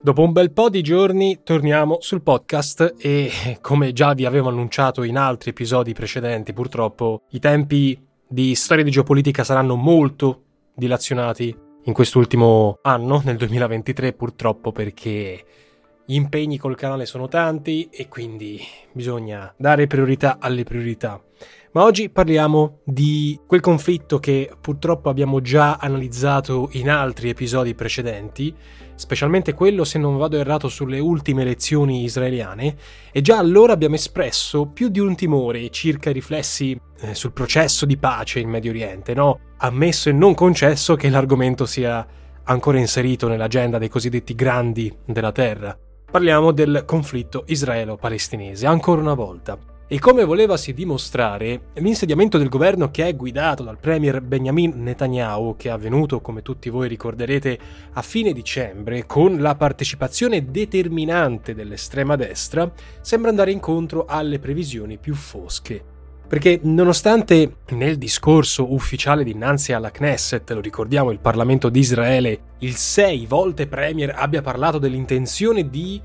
Dopo un bel po' di giorni torniamo sul podcast e, come già vi avevo annunciato in altri episodi precedenti, purtroppo i tempi di storia di geopolitica saranno molto dilazionati in quest'ultimo anno, nel 2023, purtroppo, perché gli impegni col canale sono tanti e quindi bisogna dare priorità alle priorità. Ma oggi parliamo di quel conflitto che purtroppo abbiamo già analizzato in altri episodi precedenti, specialmente quello, se non vado errato, sulle ultime elezioni israeliane, e già allora abbiamo espresso più di un timore circa i riflessi sul processo di pace in Medio Oriente, no? Ammesso e non concesso che l'argomento sia ancora inserito nell'agenda dei cosiddetti grandi della terra. Parliamo del conflitto israelo-palestinese, ancora una volta. E come volevasi dimostrare, l'insediamento del governo che è guidato dal premier Benjamin Netanyahu, che è avvenuto, come tutti voi ricorderete, a fine dicembre, con la partecipazione determinante dell'estrema destra, sembra andare incontro alle previsioni più fosche. Perché nonostante nel discorso ufficiale dinanzi alla Knesset, lo ricordiamo, il Parlamento di Israele, il 6 volte premier abbia parlato dell'intenzione di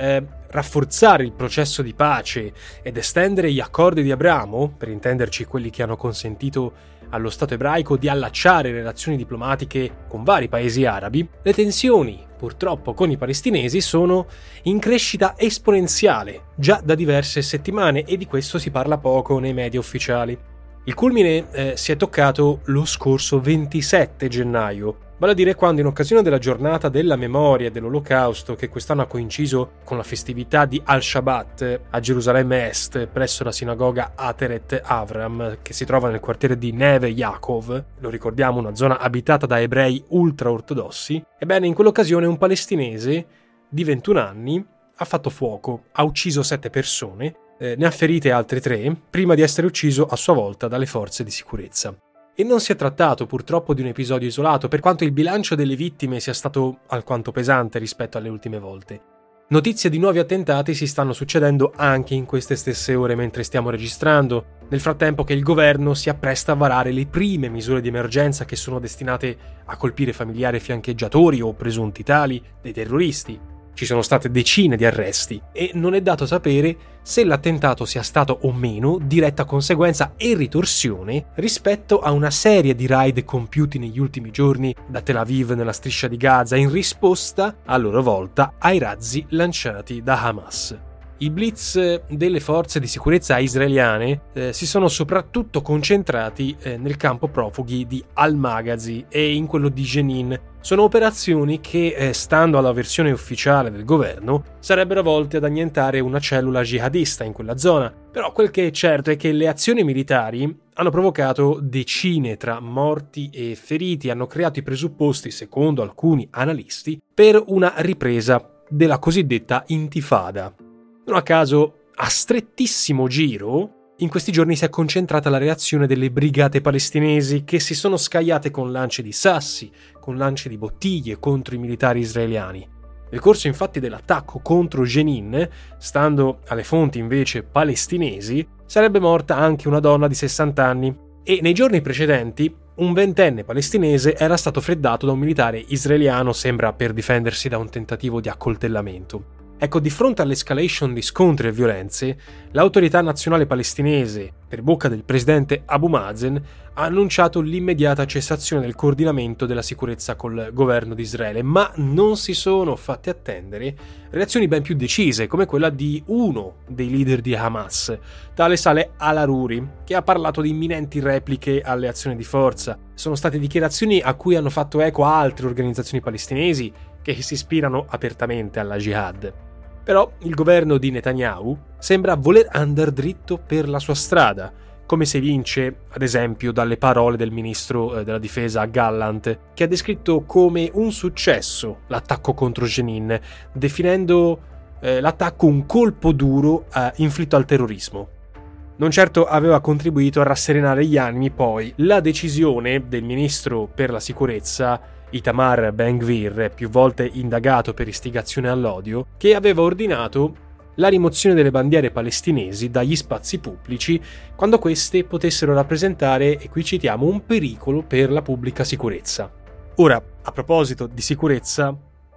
rafforzare il processo di pace ed estendere gli accordi di Abramo, per intenderci quelli che hanno consentito allo Stato ebraico di allacciare relazioni diplomatiche con vari paesi arabi, le tensioni purtroppo con i palestinesi sono in crescita esponenziale già da diverse settimane e di questo si parla poco nei media ufficiali. Il culmine si è toccato lo scorso 27 gennaio, vale a dire quando, in occasione della giornata della memoria dell'Olocausto, che quest'anno ha coinciso con la festività di Al-Shabbat a Gerusalemme Est, presso la sinagoga Ateret Avram, che si trova nel quartiere di Neve Yaakov, lo ricordiamo, una zona abitata da ebrei ultra-ortodossi, ebbene in quell'occasione un palestinese di 21 anni ha fatto fuoco, ha ucciso 7 persone, ne ha ferite altre 3, prima di essere ucciso a sua volta dalle forze di sicurezza. E non si è trattato purtroppo di un episodio isolato, per quanto il bilancio delle vittime sia stato alquanto pesante rispetto alle ultime volte. Notizie di nuovi attentati si stanno succedendo anche in queste stesse ore mentre stiamo registrando, nel frattempo che il governo si appresta a varare le prime misure di emergenza che sono destinate a colpire familiari e fiancheggiatori o presunti tali dei terroristi. Ci sono state decine di arresti e non è dato sapere se l'attentato sia stato o meno diretta conseguenza e ritorsione rispetto a una serie di raid compiuti negli ultimi giorni da Tel Aviv nella striscia di Gaza in risposta, a loro volta, ai razzi lanciati da Hamas. I blitz delle forze di sicurezza israeliane si sono soprattutto concentrati nel campo profughi di Al-Maghazi e in quello di Jenin. Sono operazioni che, stando alla versione ufficiale del governo, sarebbero volte ad annientare una cellula jihadista in quella zona. Però quel che è certo è che le azioni militari hanno provocato decine tra morti e feriti, hanno creato i presupposti, secondo alcuni analisti, per una ripresa della cosiddetta intifada. Non a caso, a strettissimo giro, in questi giorni si è concentrata la reazione delle brigate palestinesi che si sono scagliate con lanci di sassi, con lanci di bottiglie contro i militari israeliani. Nel corso infatti dell'attacco contro Jenin, stando alle fonti invece palestinesi, sarebbe morta anche una donna di 60 anni e nei giorni precedenti un 20enne palestinese era stato freddato da un militare israeliano, sembra per difendersi da un tentativo di accoltellamento. Ecco, di fronte all'escalation di scontri e violenze, l'autorità nazionale palestinese, per bocca del presidente Abu Mazen, ha annunciato l'immediata cessazione del coordinamento della sicurezza col governo di Israele, ma non si sono fatte attendere reazioni ben più decise, come quella di uno dei leader di Hamas, tale Saleh al-Aruri, che ha parlato di imminenti repliche alle azioni di forza. Sono state dichiarazioni a cui hanno fatto eco altre organizzazioni palestinesi che si ispirano apertamente alla jihad. Però il governo di Netanyahu sembra voler andare dritto per la sua strada, come si evince, ad esempio, dalle parole del ministro della difesa Gallant, che ha descritto come un successo l'attacco contro Jenin, definendo l'attacco un colpo duro inflitto al terrorismo. Non certo aveva contribuito a rasserenare gli animi poi la decisione del ministro per la sicurezza Itamar Ben-Gvir, più volte indagato per istigazione all'odio, che aveva ordinato la rimozione delle bandiere palestinesi dagli spazi pubblici quando queste potessero rappresentare, e qui citiamo, un pericolo per la pubblica sicurezza. Ora, a proposito di sicurezza,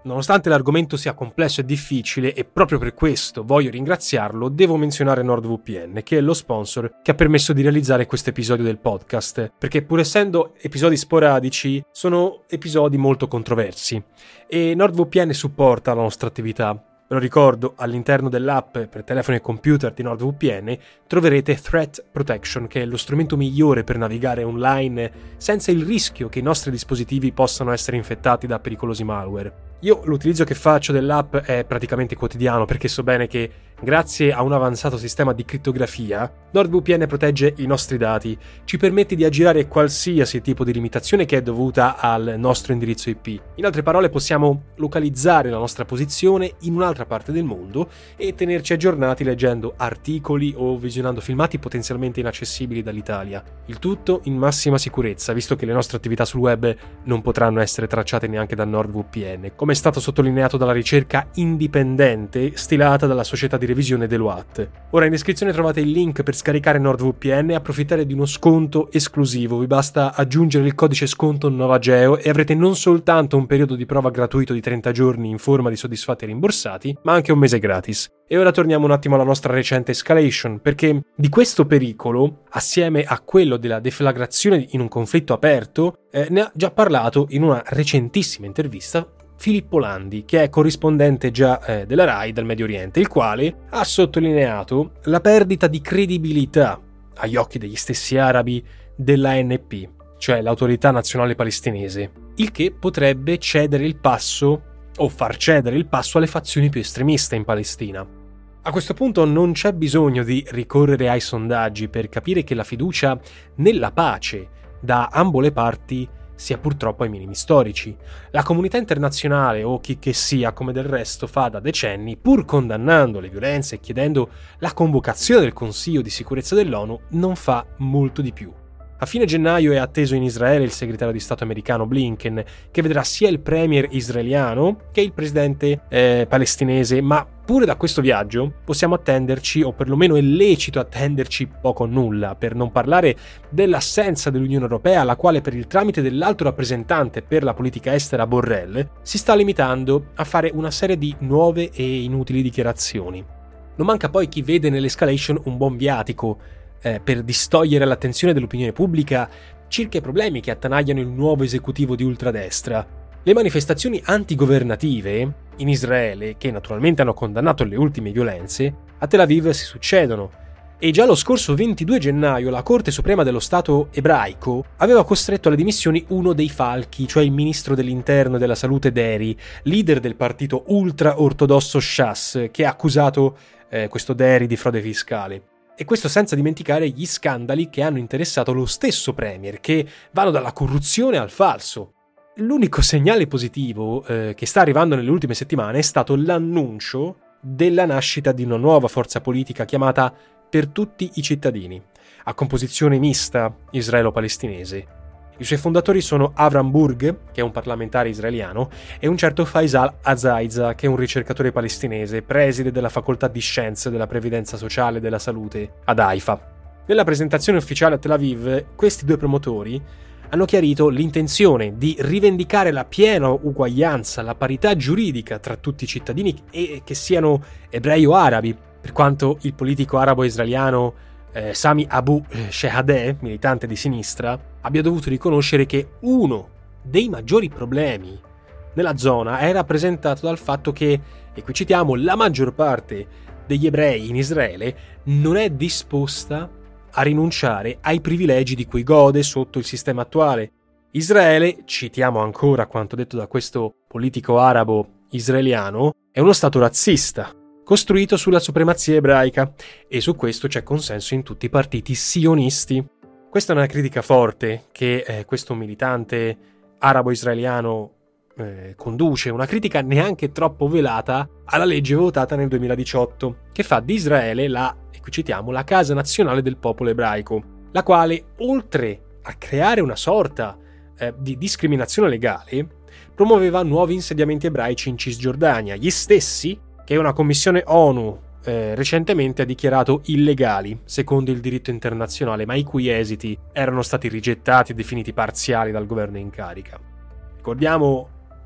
Nonostante l'argomento sia complesso e difficile, e proprio per questo voglio ringraziarlo, devo menzionare NordVPN, che è lo sponsor che ha permesso di realizzare questo episodio del podcast, perché pur essendo episodi sporadici, sono episodi molto controversi, e NordVPN supporta la nostra attività. Ve lo ricordo, all'interno dell'app per telefoni e computer di NordVPN troverete Threat Protection, che è lo strumento migliore per navigare online senza il rischio che i nostri dispositivi possano essere infettati da pericolosi malware. Io l'utilizzo che faccio dell'app è praticamente quotidiano, perché so bene che grazie a un avanzato sistema di crittografia, NordVPN protegge i nostri dati, ci permette di aggirare qualsiasi tipo di limitazione che è dovuta al nostro indirizzo IP. In altre parole, possiamo localizzare la nostra posizione in un'altra parte del mondo e tenerci aggiornati leggendo articoli o visionando filmati potenzialmente inaccessibili dall'Italia. Il tutto in massima sicurezza, visto che le nostre attività sul web non potranno essere tracciate neanche da NordVPN, come è stato sottolineato dalla ricerca indipendente stilata dalla società di revisione Deloitte. Ora in descrizione trovate il link per scaricare NordVPN e approfittare di uno sconto esclusivo. Vi basta aggiungere il codice sconto NovaGeo e avrete non soltanto un periodo di prova gratuito di 30 giorni in forma di soddisfatti e rimborsati, ma anche un mese gratis. E ora torniamo un attimo alla nostra recente escalation, perché di questo pericolo, assieme a quello della deflagrazione in un conflitto aperto, ne ha già parlato in una recentissima intervista Filippo Landi, che è corrispondente già della RAI dal Medio Oriente, il quale ha sottolineato la perdita di credibilità agli occhi degli stessi arabi dell'ANP, cioè l'Autorità Nazionale Palestinese, il che potrebbe cedere il passo o far cedere il passo alle fazioni più estremiste in Palestina. A questo punto non c'è bisogno di ricorrere ai sondaggi per capire che la fiducia nella pace da ambo le parti sia purtroppo ai minimi storici. La comunità internazionale, o chi che sia, come del resto fa da decenni, pur condannando le violenze e chiedendo la convocazione del Consiglio di sicurezza dell'ONU, non fa molto di più. A fine gennaio è atteso in Israele il segretario di Stato americano Blinken, che vedrà sia il premier israeliano che il presidente palestinese, ma pure da questo viaggio possiamo attenderci, o perlomeno è lecito attenderci, poco o nulla, per non parlare dell'assenza dell'Unione Europea, la quale per il tramite dell'alto rappresentante per la politica estera Borrell si sta limitando a fare una serie di nuove e inutili dichiarazioni. Non manca poi chi vede nell'escalation un buon viatico per distogliere l'attenzione dell'opinione pubblica circa i problemi che attanagliano il nuovo esecutivo di ultradestra. Le manifestazioni antigovernative in Israele, che naturalmente hanno condannato le ultime violenze, a Tel Aviv si succedono, e già lo scorso 22 gennaio la Corte Suprema dello Stato ebraico aveva costretto alle dimissioni uno dei falchi, cioè il ministro dell'Interno e della Salute Deri, leader del partito ultra-ortodosso Shas, che ha accusato questo Deri di frode fiscale. E questo senza dimenticare gli scandali che hanno interessato lo stesso premier, che vanno dalla corruzione al falso. L'unico segnale positivo che sta arrivando nelle ultime settimane è stato l'annuncio della nascita di una nuova forza politica chiamata Per tutti i cittadini, a composizione mista israelo-palestinese. I suoi fondatori sono Avram Burg, che è un parlamentare israeliano, e un certo Faisal Azaiza, che è un ricercatore palestinese, preside della facoltà di scienze della previdenza sociale e della salute ad Haifa. Nella presentazione ufficiale a Tel Aviv, questi due promotori hanno chiarito l'intenzione di rivendicare la piena uguaglianza, la parità giuridica tra tutti i cittadini, e che siano ebrei o arabi, per quanto il politico arabo-israeliano Sami Abu Shehadeh, militante di sinistra, abbia dovuto riconoscere che uno dei maggiori problemi nella zona è rappresentato dal fatto che, e qui citiamo, la maggior parte degli ebrei in Israele non è disposta a rinunciare ai privilegi di cui gode sotto il sistema attuale. Israele, citiamo ancora quanto detto da questo politico arabo israeliano, è uno stato razzista, costruito sulla supremazia ebraica, e su questo c'è consenso in tutti i partiti sionisti. Questa è una critica forte che questo militante arabo-israeliano conduce, una critica neanche troppo velata alla legge votata nel 2018, che fa di Israele e qui citiamo, la casa nazionale del popolo ebraico, la quale, oltre a creare una sorta di discriminazione legale, promuoveva nuovi insediamenti ebraici in Cisgiordania, gli stessi che una commissione ONU recentemente ha dichiarato illegali secondo il diritto internazionale, ma i cui esiti erano stati rigettati e definiti parziali dal governo in carica. Ricordiamo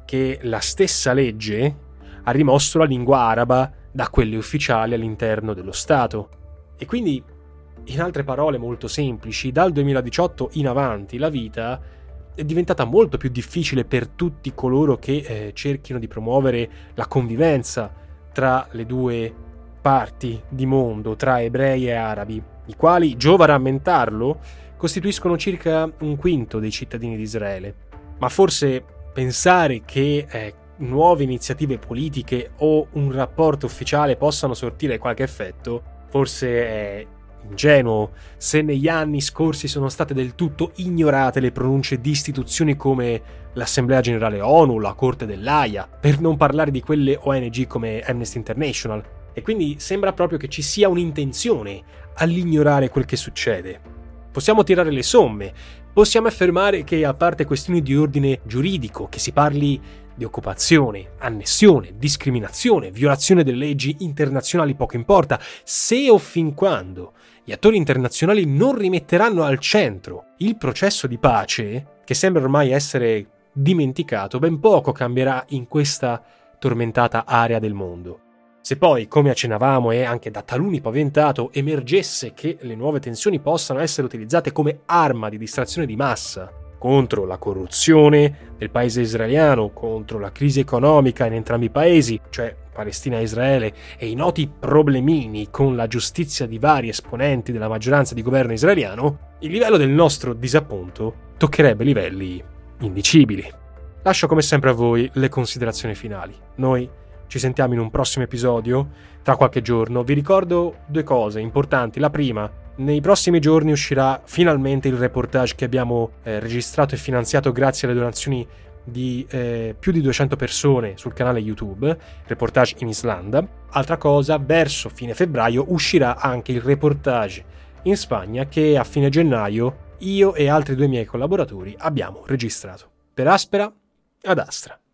che la stessa legge ha rimosso la lingua araba da quelle ufficiali all'interno dello Stato. E quindi, in altre parole molto semplici, dal 2018 in avanti la vita è diventata molto più difficile per tutti coloro che cerchino di promuovere la convivenza tra le due parti di mondo, tra ebrei e arabi, i quali, giova rammentarlo, costituiscono circa un quinto dei cittadini di Israele. Ma forse pensare che nuove iniziative politiche o un rapporto ufficiale possano sortire qualche effetto, forse è ingenuo, se negli anni scorsi sono state del tutto ignorate le pronunce di istituzioni come l'Assemblea Generale ONU, la Corte dell'Aia, per non parlare di quelle ONG come Amnesty International. E quindi sembra proprio che ci sia un'intenzione all'ignorare quel che succede. Possiamo tirare le somme, possiamo affermare che, a parte questioni di ordine giuridico, che si parli di occupazione, annessione, discriminazione, violazione delle leggi internazionali, poco importa, se o fin quando gli attori internazionali non rimetteranno al centro il processo di pace, che sembra ormai essere dimenticato, ben poco cambierà in questa tormentata area del mondo. Se poi, come accennavamo e anche da taluni paventato, emergesse che le nuove tensioni possano essere utilizzate come arma di distrazione di massa contro la corruzione del paese israeliano, contro la crisi economica in entrambi i paesi, cioè Palestina e Israele, e i noti problemini con la giustizia di vari esponenti della maggioranza di governo israeliano, il livello del nostro disappunto toccherebbe livelli indicibili. Lascio come sempre a voi le considerazioni finali. Noi ci sentiamo in un prossimo episodio, tra qualche giorno. Vi ricordo due cose importanti. La prima, nei prossimi giorni uscirà finalmente il reportage che abbiamo registrato e finanziato grazie alle donazioni di più di 200 persone sul canale YouTube, reportage in Islanda. Altra cosa, verso fine febbraio uscirà anche il reportage in Spagna che a fine gennaio io e altri due miei collaboratori abbiamo registrato. Per Aspera ad Astra.